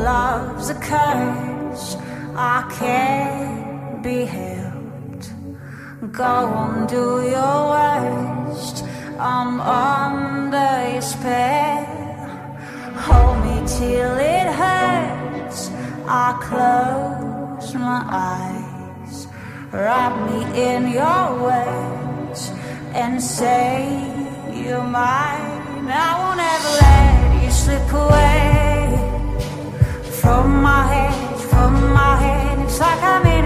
love's a curse, I can't be helped. Go on, do your worst, I'm under your spell. Hold me till it hurts, I close my eyes. Wrap me in your words and say you're mine. I won't ever let you slip away from my head, from my head. It's like I'm in